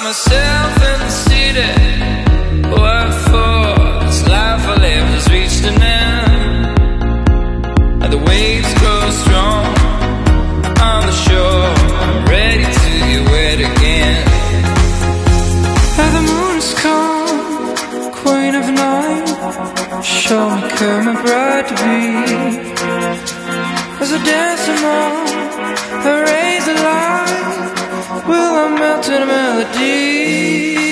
myself in the city. What for? This life I live has reached an end. And the waves grow strong on the shore. I'm ready to get wet again. And the moon's come, queen of night. Show me come my bride to be. As I dance among the rays of light, will I melt in a melody?